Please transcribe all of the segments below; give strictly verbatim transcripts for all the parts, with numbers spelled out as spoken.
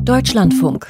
Deutschlandfunk.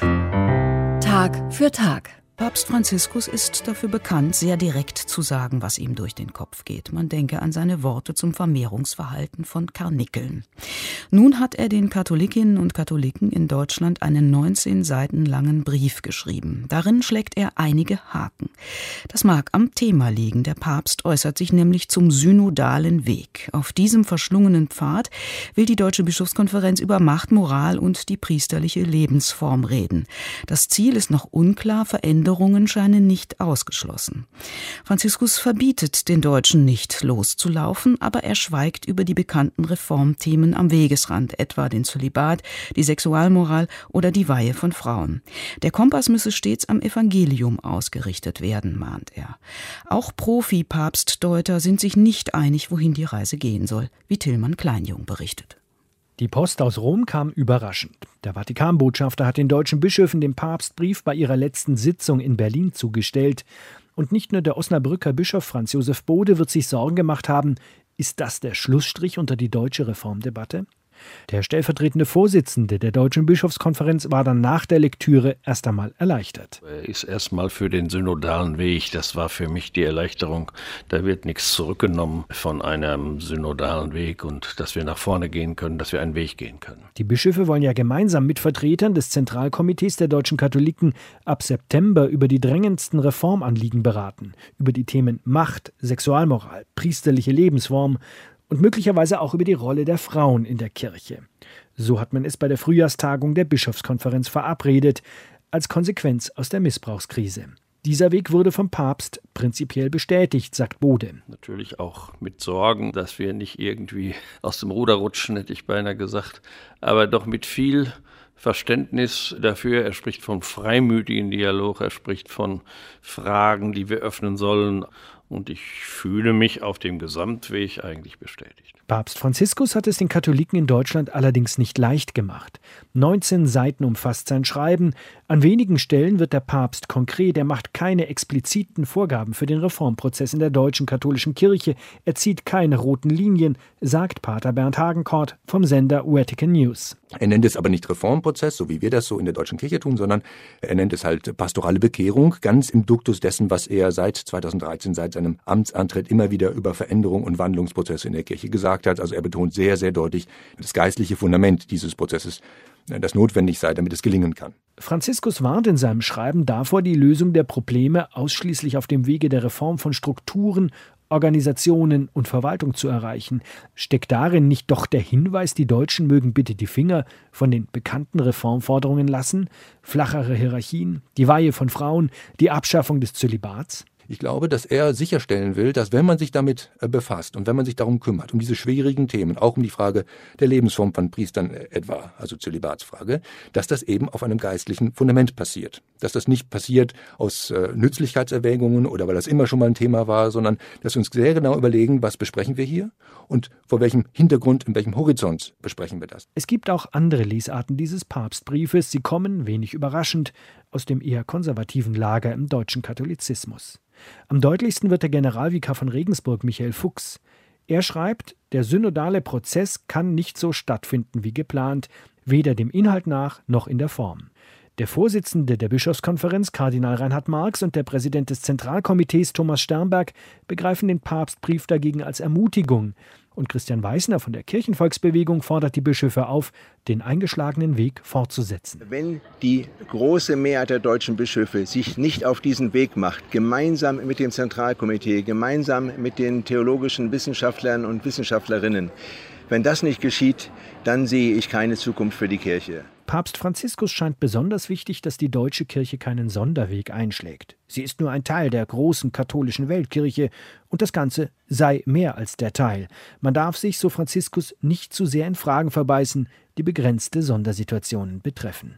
Tag für Tag. Papst Franziskus ist dafür bekannt, sehr direkt zu sagen, was ihm durch den Kopf geht. Man denke an seine Worte zum Vermehrungsverhalten von Karnickeln. Nun hat er den Katholikinnen und Katholiken in Deutschland einen neunzehn Seiten langen Brief geschrieben. Darin schlägt er einige Haken. Das mag am Thema liegen. Der Papst äußert sich nämlich zum synodalen Weg. Auf diesem verschlungenen Pfad will die Deutsche Bischofskonferenz über Macht, Moral und die priesterliche Lebensform reden. Das Ziel ist noch unklar, Veränderungen scheinen nicht ausgeschlossen. Franziskus verbietet den Deutschen nicht loszulaufen, aber er schweigt über die bekannten Reformthemen am Wegesrand, etwa den Zölibat, die Sexualmoral oder die Weihe von Frauen. Der Kompass müsse stets am Evangelium ausgerichtet werden, mahnt er. Auch Profi-Papstdeuter sind sich nicht einig, wohin die Reise gehen soll, wie Tillmann Kleinjung berichtet. Die Post aus Rom kam überraschend. Der Vatikanbotschafter hat den deutschen Bischöfen den Papstbrief bei ihrer letzten Sitzung in Berlin zugestellt. Und nicht nur der Osnabrücker Bischof Franz Josef Bode wird sich Sorgen gemacht haben, ist das der Schlussstrich unter die deutsche Reformdebatte? Der stellvertretende Vorsitzende der Deutschen Bischofskonferenz war dann nach der Lektüre erst einmal erleichtert. Er ist erstmal für den synodalen Weg, das war für mich die Erleichterung. Da wird nichts zurückgenommen von einem synodalen Weg und dass wir nach vorne gehen können, dass wir einen Weg gehen können. Die Bischöfe wollen ja gemeinsam mit Vertretern des Zentralkomitees der deutschen Katholiken ab September über die drängendsten Reformanliegen beraten, über die Themen Macht, Sexualmoral, priesterliche Lebensform und möglicherweise auch über die Rolle der Frauen in der Kirche. So hat man es bei der Frühjahrstagung der Bischofskonferenz verabredet, als Konsequenz aus der Missbrauchskrise. Dieser Weg wurde vom Papst prinzipiell bestätigt, sagt Bode. Natürlich auch mit Sorgen, dass wir nicht irgendwie aus dem Ruder rutschen, hätte ich beinahe gesagt, aber doch mit viel Verständnis dafür. Er spricht von freimütigen Dialog, er spricht von Fragen, die wir öffnen sollen. Und ich fühle mich auf dem Gesamtweg eigentlich bestätigt. Papst Franziskus hat es den Katholiken in Deutschland allerdings nicht leicht gemacht. neunzehn Seiten umfasst sein Schreiben. An wenigen Stellen wird der Papst konkret. Er macht keine expliziten Vorgaben für den Reformprozess in der deutschen katholischen Kirche. Er zieht keine roten Linien, sagt Pater Bernd Hagenkort vom Sender Vatican News. Er nennt es aber nicht Reformprozess, so wie wir das so in der deutschen Kirche tun, sondern er nennt es halt pastorale Bekehrung, ganz im Duktus dessen, was er seit zweitausenddreizehn, seit seinem Amtsantritt immer wieder über Veränderung und Wandlungsprozesse in der Kirche gesagt hat. Also er betont sehr, sehr deutlich das geistliche Fundament dieses Prozesses, das notwendig sei, damit es gelingen kann. Franziskus warnt in seinem Schreiben davor, die Lösung der Probleme ausschließlich auf dem Wege der Reform von Strukturen, Organisationen und Verwaltung zu erreichen. Steckt darin nicht doch der Hinweis, die Deutschen mögen bitte die Finger von den bekannten Reformforderungen lassen? Flachere Hierarchien, die Weihe von Frauen, die Abschaffung des Zölibats? Ich glaube, dass er sicherstellen will, dass wenn man sich damit befasst und wenn man sich darum kümmert, um diese schwierigen Themen, auch um die Frage der Lebensform von Priestern etwa, also Zölibatsfrage, dass das eben auf einem geistlichen Fundament passiert. Dass das nicht passiert aus äh, Nützlichkeitserwägungen oder weil das immer schon mal ein Thema war, sondern dass wir uns sehr genau überlegen, was besprechen wir hier und vor welchem Hintergrund, in welchem Horizont besprechen wir das. Es gibt auch andere Lesarten dieses Papstbriefes. Sie kommen, wenig überraschend, aus dem eher konservativen Lager im deutschen Katholizismus. Am deutlichsten wird der Generalvikar von Regensburg, Michael Fuchs. Er schreibt, der synodale Prozess kann nicht so stattfinden wie geplant, weder dem Inhalt nach noch in der Form. Der Vorsitzende der Bischofskonferenz, Kardinal Reinhard Marx, und der Präsident des Zentralkomitees, Thomas Sternberg, begreifen den Papstbrief dagegen als Ermutigung. Und Christian Weißner von der Kirchenvolksbewegung fordert die Bischöfe auf, den eingeschlagenen Weg fortzusetzen. Wenn die große Mehrheit der deutschen Bischöfe sich nicht auf diesen Weg macht, gemeinsam mit dem Zentralkomitee, gemeinsam mit den theologischen Wissenschaftlern und Wissenschaftlerinnen, wenn das nicht geschieht, dann sehe ich keine Zukunft für die Kirche. Papst Franziskus scheint besonders wichtig, dass die deutsche Kirche keinen Sonderweg einschlägt. Sie ist nur ein Teil der großen katholischen Weltkirche und das Ganze sei mehr als der Teil. Man darf sich, so Franziskus, nicht zu sehr in Fragen verbeißen, die begrenzte Sondersituationen betreffen.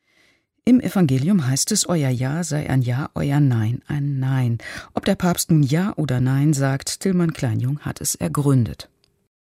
Im Evangelium heißt es, euer Ja sei ein Ja, euer Nein ein Nein. Ob der Papst nun Ja oder Nein sagt, Tillmann Kleinjung hat es ergründet.